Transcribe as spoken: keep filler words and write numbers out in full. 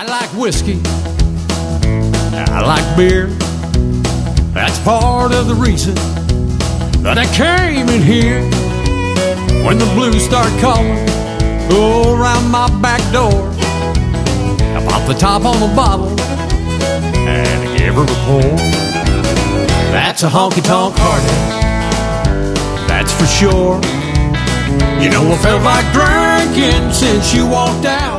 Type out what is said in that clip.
I like whiskey, I like beer. That's part of the reason that I came in here. When the blues start calling, go around my back door, I pop the top on the bottle and give her a pour. That's a honky-tonk party, that's for sure. You know I felt like drinking since you walked out.